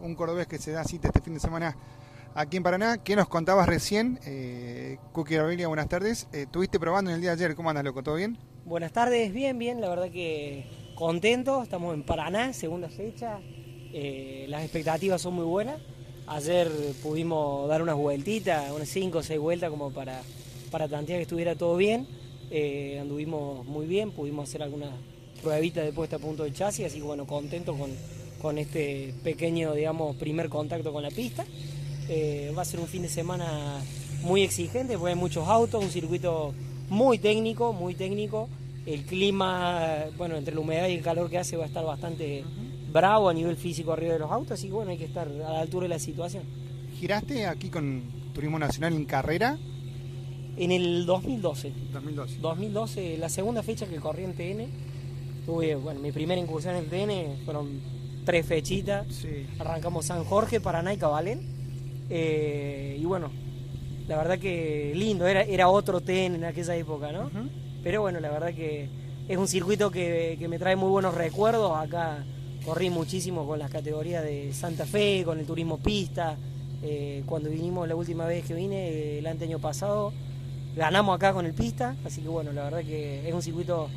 un cordobés que se da cita este fin de semana aquí en Paraná. ¿Qué nos contabas recién? Cookie Rabelia, buenas tardes. Estuviste probando en el día de ayer, ¿cómo andas, loco? ¿Todo bien? Buenas tardes, bien, la verdad que contento, estamos en Paraná, segunda fecha, las expectativas son muy buenas. Ayer pudimos dar unas vueltitas, unas 5 o 6 vueltas como para tantear que estuviera todo bien. Anduvimos muy bien, pudimos hacer algunas pruebitas de puesta a punto del chasis, así que bueno, contento con este pequeño, digamos, primer contacto con la pista. Va a ser un fin de semana muy exigente porque hay muchos autos, un circuito muy técnico. El clima, bueno, entre la humedad y el calor que hace va a estar bastante bravo a nivel físico arriba de los autos, así que bueno, hay que estar a la altura de la situación. ¿Giraste aquí con Turismo Nacional en carrera? En el 2012. 2012. 2012, la segunda fecha que corrí en TN. Tuve, bueno, mi primera incursión en TN fueron 3 fechitas. Sí. Arrancamos San Jorge, Paraná y Cabalén. Y bueno, la verdad que lindo, era otro TN en aquella época, ¿no? Pero bueno, la verdad que es un circuito que me trae muy buenos recuerdos. Acá corrí muchísimo con las categorías de Santa Fe, con el turismo pista. Cuando vinimos la última vez que vine, el año pasado, ganamos acá con el pista. Así que bueno, la verdad que es un circuito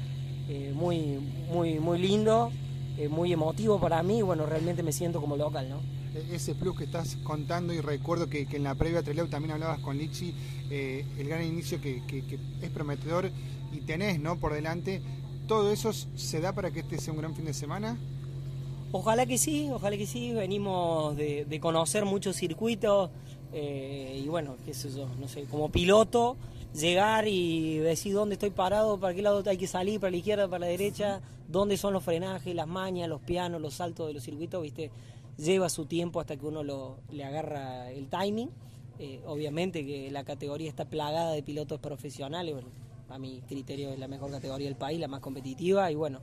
muy lindo, muy emotivo para mí. Y bueno, realmente me siento como local, ¿no? Ese plus que estás contando, y recuerdo que en la previa Trelew también hablabas con Lichi, el gran inicio que es prometedor y tenés, ¿no?, por delante. ¿Todo eso se da para que este sea un gran fin de semana? Ojalá que sí, venimos de conocer muchos circuitos y bueno, qué sé yo, no sé, como piloto, llegar y decir dónde estoy parado, para qué lado hay que salir, para la izquierda, para la derecha, dónde son los frenajes, las mañas, los pianos, los saltos de los circuitos, ¿viste? Lleva su tiempo hasta que uno le agarra el timing. Obviamente que la categoría está plagada de pilotos profesionales, bueno, a mi criterio es la mejor categoría del país, la más competitiva, y bueno,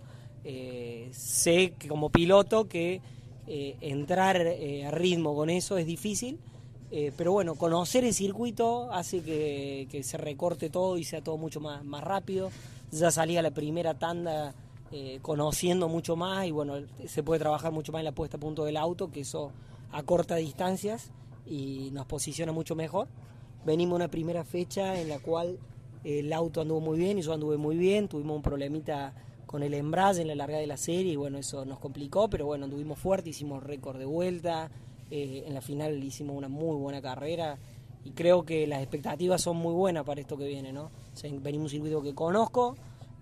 sé que como piloto que entrar a ritmo con eso es difícil, pero bueno, conocer el circuito hace que se recorte todo y sea todo mucho más rápido. Ya salía la primera tanda conociendo mucho más y bueno, se puede trabajar mucho más en la puesta a punto del auto, que eso acorta distancias y nos posiciona mucho mejor. Venimos una primera fecha en la cual el auto anduvo muy bien y yo anduve muy bien, tuvimos un problemita con el embrague en la largada de la serie y bueno, eso nos complicó, pero bueno, anduvimos fuerte, hicimos récord de vuelta, en la final hicimos una muy buena carrera y creo que las expectativas son muy buenas para esto que viene, ¿no? O sea, venimos un circuito que conozco,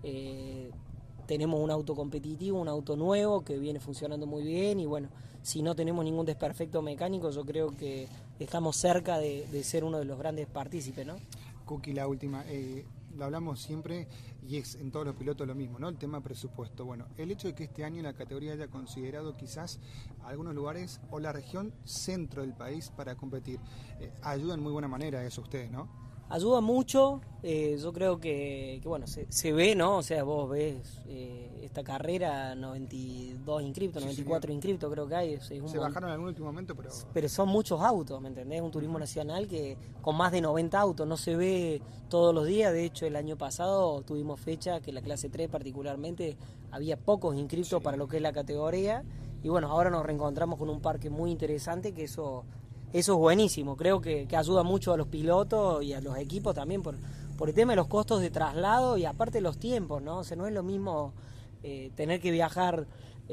tenemos un auto competitivo, un auto nuevo que viene funcionando muy bien y bueno, si no tenemos ningún desperfecto mecánico, yo creo que estamos cerca de ser uno de los grandes partícipes, ¿no? Cookie, la última, lo hablamos siempre y es en todos los pilotos lo mismo, ¿no? El tema presupuesto. Bueno, el hecho de que este año la categoría haya considerado quizás algunos lugares o la región centro del país para competir, ayuda en muy buena manera a eso ustedes, ¿no? Ayuda mucho, yo creo que bueno, se ve, ¿no? O sea, vos ves esta carrera, 92 inscriptos, sí, 94 señor. Inscriptos creo que hay. Se bajaron en algún último momento, pero son muchos autos, ¿me entendés? Un turismo nacional que con más de 90 autos, no se ve todos los días. De hecho, el año pasado tuvimos fecha que la clase 3 particularmente había pocos inscriptos para lo que es la categoría. Y bueno, ahora nos reencontramos con un parque muy interesante, que eso es buenísimo. Creo que ayuda mucho a los pilotos y a los equipos también por el tema de los costos de traslado y aparte los tiempos, ¿no? O sea, no es lo mismo tener que viajar,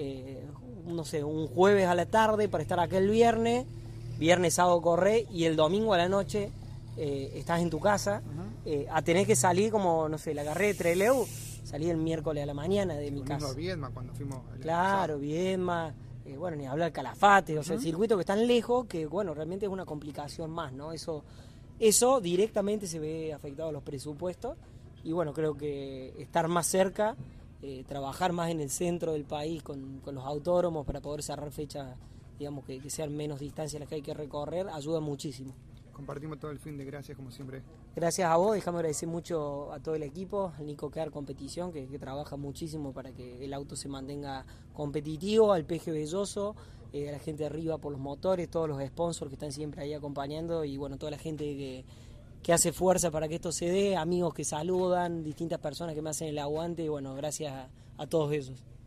no sé, un jueves a la tarde para estar acá el viernes, sábado correr y el domingo a la noche estás en tu casa, a tener que salir como, no sé, la carrera de Trelew, salí el miércoles a la mañana de mi casa. Viedma cuando fuimos. Claro, Viedma. Bueno, ni hablar Calafate, o sea, el circuito que es tan lejos que, bueno, realmente es una complicación más, ¿no? Eso directamente se ve afectado a los presupuestos y, bueno, creo que estar más cerca, trabajar más en el centro del país con los autódromos para poder cerrar fechas, digamos, que sean menos distancias las que hay que recorrer, ayuda muchísimo. Compartimos todo el fin de gracias como siempre. Gracias a vos, déjame agradecer mucho a todo el equipo, al Nico Car Competición, que trabaja muchísimo para que el auto se mantenga competitivo, al PG Belloso, a la gente de arriba por los motores, todos los sponsors que están siempre ahí acompañando y bueno, toda la gente que hace fuerza para que esto se dé, amigos que saludan, distintas personas que me hacen el aguante y bueno, gracias a todos esos.